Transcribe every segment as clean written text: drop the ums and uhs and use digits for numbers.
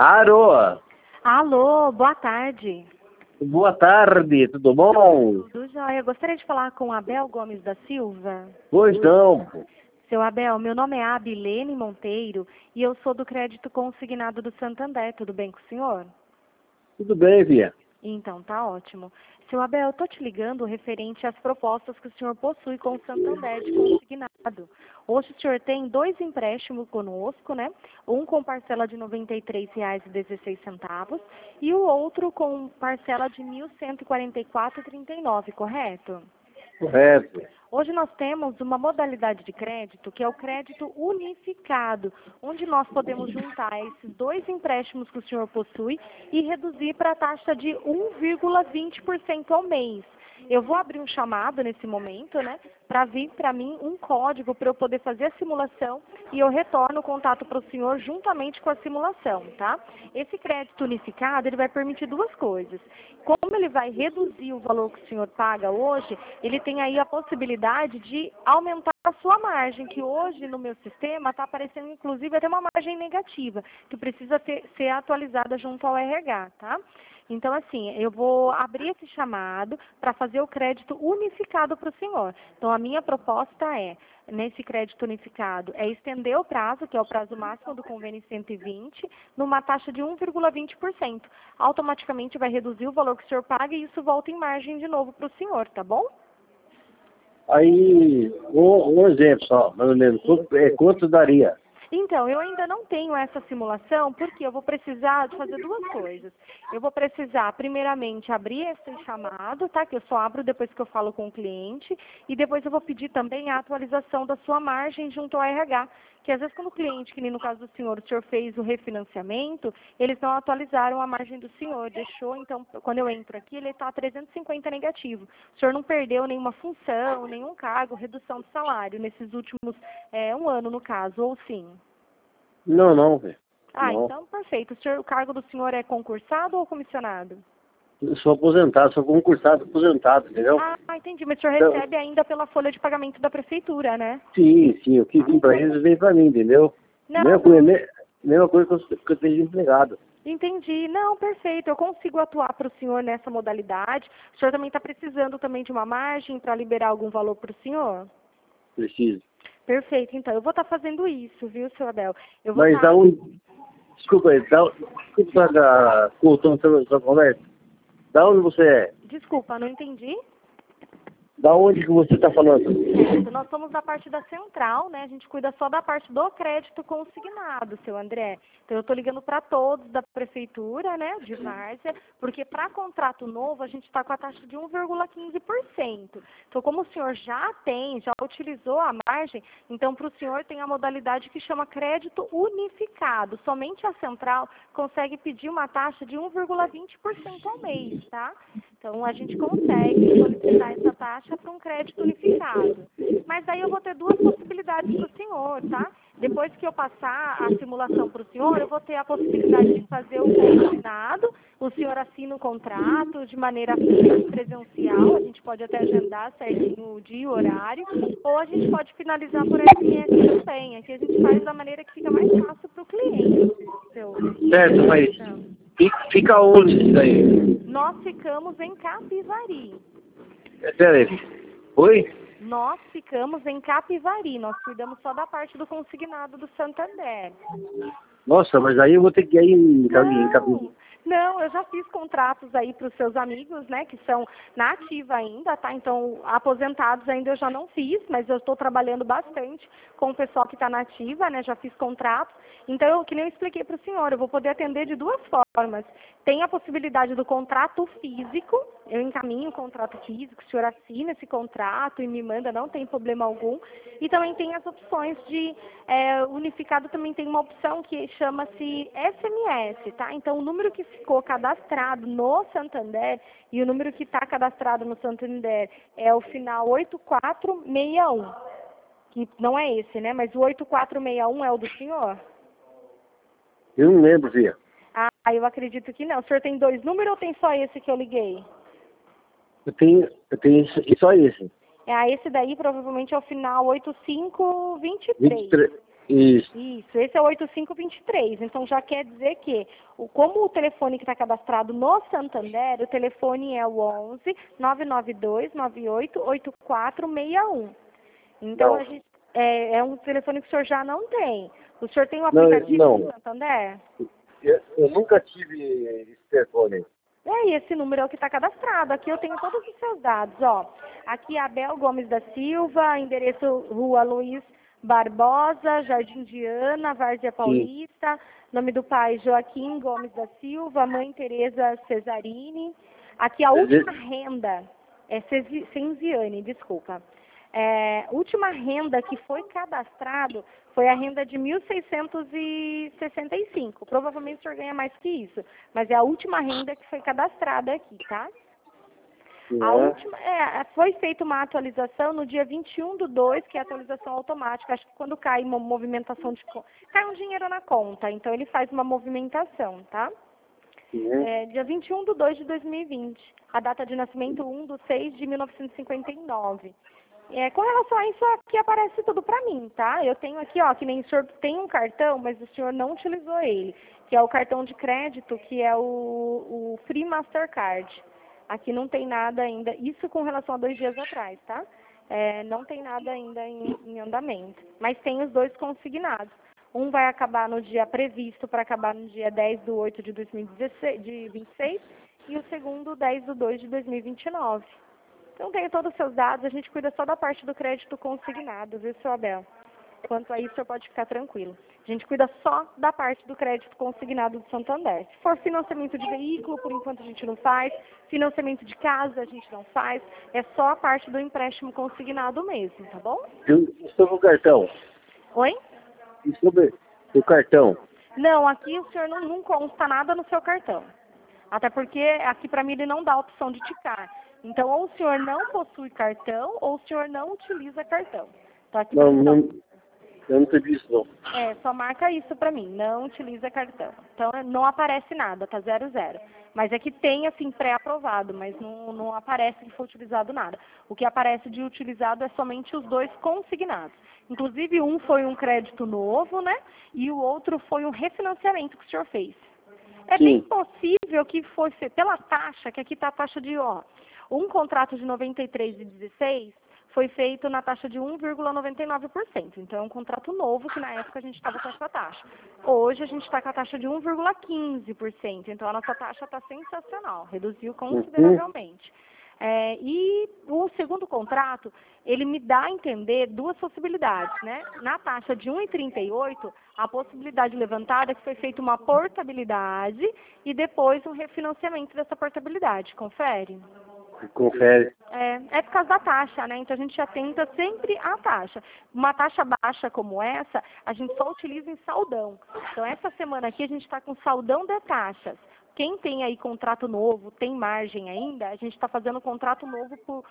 Alô, Alô, boa tarde. boa tarde, tudo bom? Tudo jóia. Eu gostaria de falar com Abel Gomes da Silva. Pois não. Seu Abel, meu nome é Abilene Monteiro e eu sou do crédito consignado do Santander. Tudo bem com o senhor? Tudo bem, Via. Então, tá ótimo. Seu Abel, eu tô te ligando referente às propostas que o senhor possui com o Santander de consignado. Hoje o senhor tem 2 empréstimos conosco, né? Um com parcela de R$ 93,16 e o outro com parcela de R$ 1.144,39, correto? Correto. Hoje nós temos uma modalidade de crédito que é o crédito unificado, onde nós podemos juntar esses 2 empréstimos que o senhor possui e reduzir para a taxa de 1,20% ao mês. Eu vou abrir um chamado nesse momento, né, para vir para mim um código para eu poder fazer a simulação e eu retorno o contato para o senhor juntamente com a simulação, tá? Esse crédito unificado, ele vai permitir 2 coisas. Como ele vai reduzir o valor que o senhor paga hoje, ele tem aí a possibilidade de aumentar a sua margem, que hoje no meu sistema está aparecendo inclusive até uma margem negativa, que precisa ser atualizada junto ao RH, tá? Então, assim, eu vou abrir esse chamado para fazer o crédito unificado para o senhor. Então, a minha proposta é, nesse crédito unificado, é estender o prazo, que é o prazo máximo do convênio 120, numa taxa de 1,20%. Automaticamente vai reduzir o valor que o senhor paga e isso volta em margem de novo para o senhor, tá bom? Aí, um exemplo só, mais ou menos. Quanto daria? Então, eu ainda não tenho essa simulação porque eu vou precisar de fazer 2 coisas. Eu vou precisar, primeiramente, abrir esse chamado, tá? Que eu só abro depois que eu falo com o cliente. E depois eu vou pedir também a atualização da sua margem junto ao RH. Que às vezes quando o cliente, que nem no caso do senhor, o senhor fez o refinanciamento, eles não atualizaram a margem do senhor. Deixou, então, quando eu entro aqui, ele está 350 negativo. O senhor não perdeu nenhuma função, nenhum cargo, redução de salário nesses últimos, 1 ano no caso, ou sim? Não, velho. Ah, Não. então perfeito. O cargo do senhor é concursado ou comissionado? Eu sou aposentado, sou concursado, aposentado, entendeu? Ah, entendi. Mas o senhor Então, recebe ainda pela folha de pagamento da prefeitura, né? sim, o que vim pra eles vem pra mim, entendeu? Não, Mesma coisa que eu esteja empregado. entendi. Não, perfeito. Eu consigo atuar para o senhor nessa modalidade. O senhor também está precisando também de uma margem para liberar algum valor para o senhor? Preciso. Perfeito. Então, eu vou estar fazendo isso, viu, seu Abel? Eu vou Mas estar... da onde... Desculpa aí, desculpa cortando sua conversa. Da onde você é? Desculpa, não entendi. Da onde que você está falando? Certo, nós somos da parte da central, né? A gente cuida só da parte do crédito consignado, seu André. Então, eu estou ligando para todos da prefeitura, né, de Várzea, porque para contrato novo a gente está com a taxa de 1,15%. Então, como o senhor já utilizou a margem, então para o senhor tem a modalidade que chama crédito unificado. Somente a central consegue pedir uma taxa de 1,20% ao mês, tá? Então, a gente consegue solicitar essa taxa para um crédito unificado. Mas daí eu vou ter 2 possibilidades para o senhor, tá? Depois que eu passar a simulação para o senhor, eu vou ter a possibilidade de fazer o consignado, o senhor assina o contrato de maneira presencial, a gente pode até agendar certinho o dia e o horário, ou a gente pode finalizar por SMS também. Aqui a gente faz da maneira que fica mais fácil para o cliente. Certo, mas fica onde isso daí? Nós ficamos em Capivari. Peraí. Oi? Nós ficamos em Capivari, nós cuidamos só da parte do consignado do Santander. Nossa, mas aí eu vou ter que ir em Capivari. Não, eu já fiz contratos aí para os seus amigos, né, que são na ativa ainda, tá? Então, aposentados ainda eu já não fiz, mas eu estou trabalhando bastante com o pessoal que está na ativa, né, já fiz contratos. Então, que nem eu expliquei para o senhor, eu vou poder atender de 2 formas. Tem a possibilidade do contrato físico, eu encaminho o contrato físico, o senhor assina esse contrato e me manda, não tem problema algum. E também tem as opções de, unificado também tem uma opção que chama-se SMS, tá? Então, o número que ficou cadastrado no Santander e o número que está cadastrado no Santander é o final 8461, que não é esse, né? Mas o 8461 é o do senhor? Eu não lembro, Via. Ah, eu acredito que não. O senhor tem 2 números ou tem só esse que eu liguei? Eu tenho só esse. Esse daí provavelmente é o final 8523. 23. Isso. Isso, esse é o 8523. Então já quer dizer que, como o telefone que está cadastrado no Santander, o telefone é o 11 992 98 8461. Então Não. é um telefone que o senhor já não tem. O senhor tem um Não, aplicativo do não. Santander? Eu nunca tive esse telefone. E esse número é o que está cadastrado. Aqui eu tenho todos os seus dados, ó. Aqui Abel Gomes da Silva, endereço Rua Luiz Barbosa, Jardim Diana, Várzea Sim. Paulista. Nome do pai Joaquim Gomes da Silva, mãe Tereza Cesarini. Aqui a última renda, Cenziane, desculpa. Última renda que foi cadastrado foi a renda de 1.665. Provavelmente o senhor ganha mais que isso, mas é a última renda que foi cadastrada aqui, tá? A última, foi feita uma atualização no dia 21/2, que é a atualização automática. Acho que quando cai uma movimentação cai um dinheiro na conta, então ele faz uma movimentação, tá? Dia 21/2 de 2020. A data de nascimento 1/6 de 1959. Com relação a isso, aqui aparece tudo pra mim, tá? Eu tenho aqui, ó, que nem o senhor tem um cartão, mas o senhor não utilizou ele, que é o cartão de crédito, que é o Free Mastercard. Aqui não tem nada ainda, isso com relação a 2 dias atrás, tá? Não tem nada ainda em andamento, mas tem os dois consignados. Um vai acabar no dia previsto para acabar no dia 10/8 de 2026 e o segundo 10/2 de 2029. Então, tenho todos os seus dados, a gente cuida só da parte do crédito consignado, viu, seu Abel? Quanto a isso, o senhor pode ficar tranquilo. A gente cuida só da parte do crédito consignado do Santander. Se for financiamento de veículo, por enquanto a gente não faz. Financiamento de casa, a gente não faz. É só a parte do empréstimo consignado mesmo, tá bom? E sobre o cartão? Oi? E sobre o cartão? Não, aqui o senhor não consta nada no seu cartão. Até porque aqui para mim ele não dá a opção de ticar. Então, ou o senhor não possui cartão, ou o senhor não utiliza cartão. Então, aqui Não, pra mim, eu não tive isso, não. só marca isso para mim, não utiliza cartão. Então, não aparece nada, tá 00. Mas é que tem, assim, pré-aprovado, mas não aparece que foi utilizado nada. O que aparece de utilizado é somente os dois consignados. Inclusive, um foi um crédito novo, né? E o outro foi um refinanciamento que o senhor fez. É Sim. bem possível que fosse pela taxa, que aqui está a taxa de, um contrato de 93,16 foi feito na taxa de 1,99%. Então, é um contrato novo que na época a gente estava com essa taxa. Hoje a gente está com a taxa de 1,15%. Então, a nossa taxa está sensacional, reduziu consideravelmente. E o segundo contrato, ele me dá a entender duas possibilidades, né? Na taxa de 1,38, a possibilidade levantada é que foi feita uma portabilidade e depois um refinanciamento dessa portabilidade. Confere? Confere. É por causa da taxa, né? Então a gente atenta sempre à taxa. Uma taxa baixa como essa, a gente só utiliza em saldão. Então essa semana aqui a gente está com saldão de taxas. Quem tem aí contrato novo, tem margem ainda, a gente está fazendo contrato novo por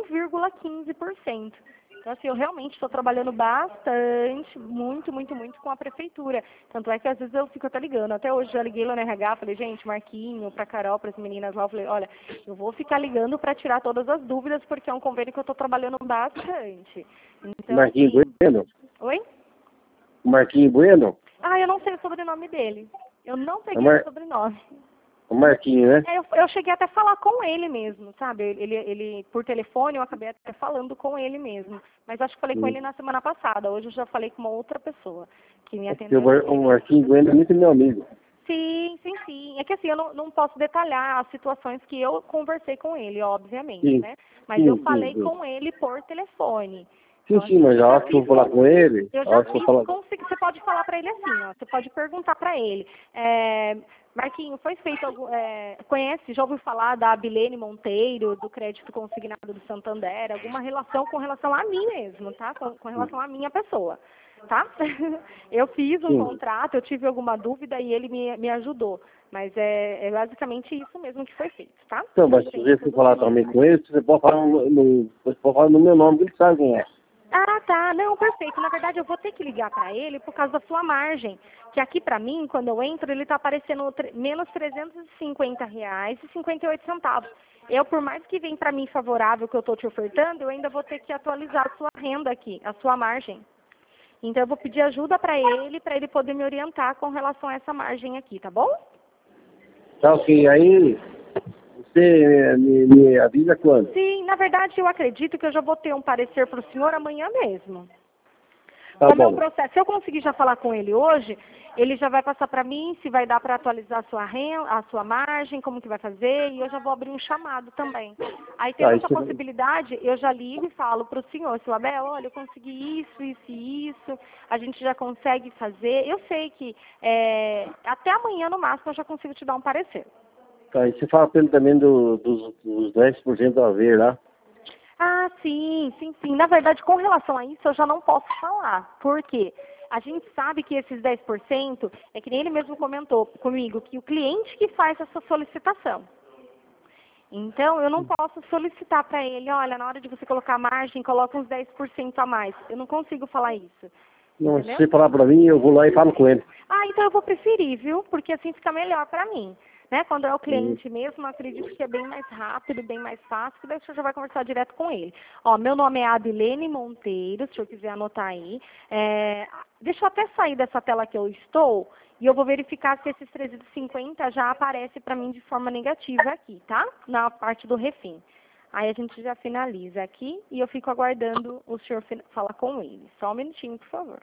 1,15%. Então, assim, eu realmente estou trabalhando bastante, muito, muito, muito com a prefeitura. Tanto é que às vezes eu fico até ligando. Até hoje já liguei lá no RH, falei, gente, Marquinho, para Carol, para as meninas lá, eu falei, olha, eu vou ficar ligando para tirar todas as dúvidas, porque é um convênio que eu estou trabalhando bastante. Então, Marquinhos assim... Bueno? Oi? Marquinhos Bueno? Eu não sei o sobrenome dele. Eu não peguei o sobrenome. O Marquinhos, né? Eu cheguei até a falar com ele mesmo, sabe? Ele por telefone, eu acabei até falando com ele mesmo. Mas acho que falei com ele na semana passada. Hoje eu já falei com uma outra pessoa que me atendeu. O Marquinhos Bueno é muito meu amigo. Sim, sim, sim. É que assim, eu não posso detalhar as situações que eu conversei com ele, obviamente, Sim. né? Mas eu falei com ele por telefone. Sim, mas a hora que eu vou falar com ele... Eu já fiz, você pode falar para ele assim, você pode perguntar para ele. Marquinho, foi feito, já ouviu falar da Abilene Monteiro, do crédito consignado do Santander, alguma relação com relação a mim mesmo, tá? Com relação à minha pessoa, tá? Eu fiz um contrato, eu tive alguma dúvida e ele me ajudou. Mas é basicamente isso mesmo que foi feito, tá? Então, mas se você for falar também com ele, você pode falar no meu nome, que ele sabe quem é. Tá. Não, perfeito. Na verdade, eu vou ter que ligar para ele por causa da sua margem. Que aqui para mim, quando eu entro, ele está aparecendo menos R$350,58. Eu, por mais que venha para mim favorável que eu estou te ofertando, eu ainda vou ter que atualizar a sua renda aqui, a sua margem. Então eu vou pedir ajuda para ele poder me orientar com relação a essa margem aqui, tá bom? Tá ok. Aí você me avisa quando? Sim, na verdade eu acredito que eu já vou ter um parecer para o senhor amanhã mesmo. Tá Como é um bom. processo, se eu conseguir já falar com ele hoje, ele já vai passar para mim se vai dar para atualizar a sua renda, a sua margem, como que vai fazer, e eu já vou abrir um chamado também. Aí tendo Tá, essa isso... possibilidade, eu já ligo e falo para o senhor, seu Abel, olha, eu consegui isso, isso e isso, a gente já consegue fazer. Eu sei que até amanhã no máximo eu já consigo te dar um parecer. Tá, e você fala pra ele também dos 10% a ver lá. Ah, sim, sim, sim. Na verdade, com relação a isso, eu já não posso falar. Por quê? A gente sabe que esses 10% é que nem ele mesmo comentou comigo, que o cliente que faz essa solicitação. Então, eu não posso solicitar para ele, olha, na hora de você colocar a margem, coloca uns 10% a mais. Eu não consigo falar isso. Não, se Entendeu? você falar pra mim, eu vou lá e falo com ele. Ah, então eu vou preferir, viu? Porque assim fica melhor para mim. Né? Quando é o Uhum. cliente mesmo, eu acredito que é bem mais rápido, bem mais fácil, que daí o senhor já vai conversar direto com ele. Ó, meu nome é Adilene Monteiro, se o senhor quiser anotar aí. Deixa eu até sair dessa tela que eu estou e eu vou verificar se esses 350 já aparece para mim de forma negativa aqui, tá? Na parte do refim. Aí a gente já finaliza aqui e eu fico aguardando o senhor falar com ele. Só um minutinho, por favor.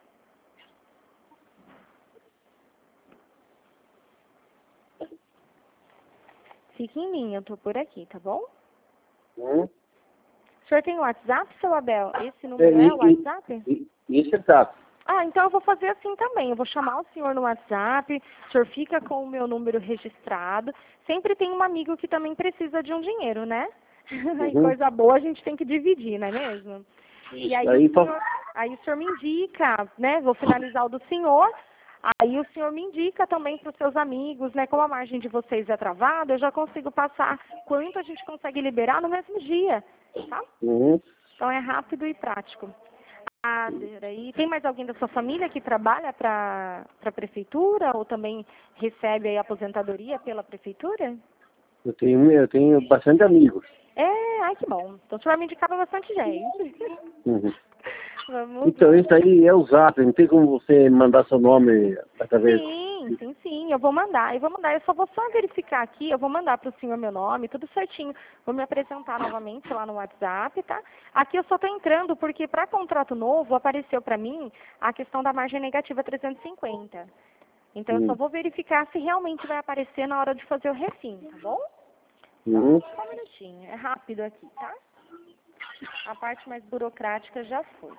Fique em linha, eu tô por aqui, tá bom? Uhum. O senhor tem o WhatsApp, seu Abel? Esse número é o WhatsApp? Isso é tá. Ah, então eu vou fazer assim também. Eu vou chamar o senhor no WhatsApp, o senhor fica com o meu número registrado. Sempre tem um amigo que também precisa de um dinheiro, né? E Uhum. coisa boa a gente tem que dividir, não é mesmo? E aí o senhor me indica, né? Vou finalizar o do senhor. Aí o senhor me indica também para os seus amigos, né? Como a margem de vocês é travada, eu já consigo passar quanto a gente consegue liberar no mesmo dia, tá? Uhum. Então é rápido e prático. Ah, e tem mais alguém da sua família que trabalha para a prefeitura ou também recebe aí aposentadoria pela prefeitura? Eu tenho bastante amigos. Ai que bom. Então o senhor vai me indicar para bastante gente. Uhum. Vamos Então, lá. isso aí é o Zap, não tem como você mandar seu nome através... Sim, eu vou mandar. Eu só vou verificar aqui, eu vou mandar para o senhor meu nome, tudo certinho. Vou me apresentar novamente lá no WhatsApp, tá? Aqui eu só estou entrando porque para contrato novo apareceu para mim a questão da margem negativa 350. Então eu só vou verificar se realmente vai aparecer na hora de fazer o refim, tá bom? Uhum. Só um minutinho, é rápido aqui, tá? A parte mais burocrática já foi.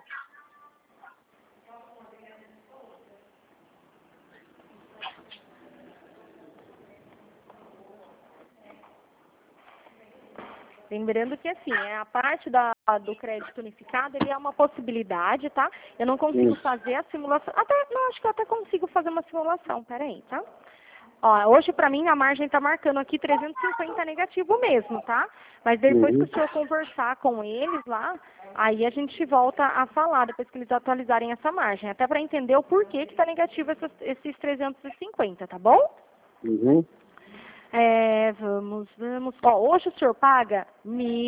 Lembrando que, assim, a parte do crédito unificado, ele é uma possibilidade, tá? Eu não consigo fazer a simulação. Não, acho que eu até consigo fazer uma simulação, peraí, tá? Ó, hoje, para mim, a margem está marcando aqui 350 negativo mesmo, tá? Mas depois que o senhor conversar com eles lá, aí a gente volta a falar, depois que eles atualizarem essa margem. Até para entender o porquê que está negativo esses 350, tá bom? Uhum. Vamos. Ó, hoje o senhor paga R$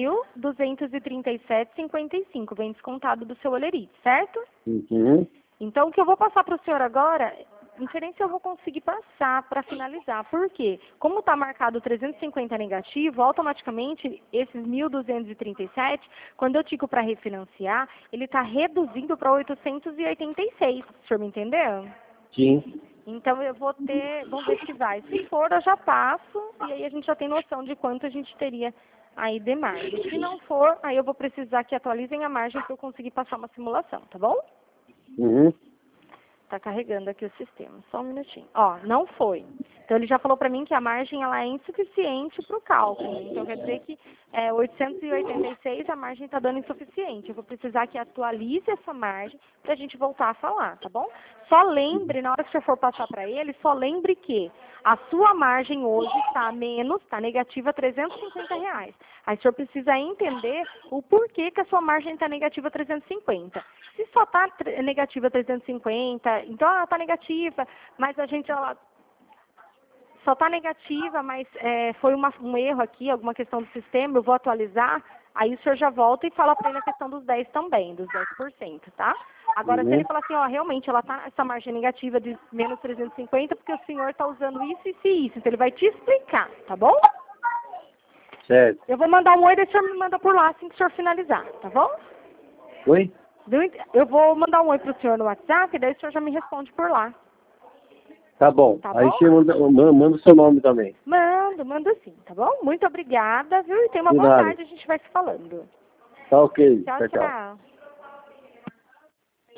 1.237,55, vem descontado do seu olerite, certo? Uhum. Então, o que eu vou passar para o senhor agora, não sei nem se eu vou conseguir passar para finalizar. Por quê? Como está marcado 350 negativo, automaticamente, esses 1.237, quando eu tico para refinanciar, ele está reduzindo para 886. O senhor me entendeu? Sim. Então eu vamos ver se vai. Se for, eu já passo e aí a gente já tem noção de quanto a gente teria aí de margem. Se não for, aí eu vou precisar que atualizem a margem para eu conseguir passar uma simulação, tá bom? Uhum. Tá carregando aqui o sistema. Só um minutinho. Ó, não foi. Então ele já falou para mim que a margem ela é insuficiente para o cálculo. Então quer dizer que 886 a margem está dando insuficiente. Eu vou precisar que atualize essa margem para a gente voltar a falar, tá bom? Só lembre, na hora que o senhor for passar para ele, só lembre que a sua margem hoje está menos, está negativa R$ 350. Aí o senhor precisa entender o porquê que a sua margem está negativa 350. Se só está negativa 350, então ela está negativa, mas ela só está negativa, mas foi um erro aqui, alguma questão do sistema, eu vou atualizar, aí o senhor já volta e fala para ele a questão dos 10 também, dos 10%, tá? Agora, se Uhum. ele falar assim, ó, realmente, essa margem negativa de menos 350, porque o senhor está usando isso, isso e isso. Então, ele vai te explicar, tá bom? Certo. Eu vou mandar um oi, daí o senhor me manda por lá assim que o senhor finalizar, tá bom? Oi? Eu vou mandar um oi pro senhor no WhatsApp, daí o senhor já me responde por lá. Tá bom. Tá Aí bom? você manda o seu nome também. Mando sim, tá bom? Muito obrigada, viu? E tenha uma De boa nada. tarde, a gente vai se falando. Tá ok. Tchau, Tchau, tchau. tchau.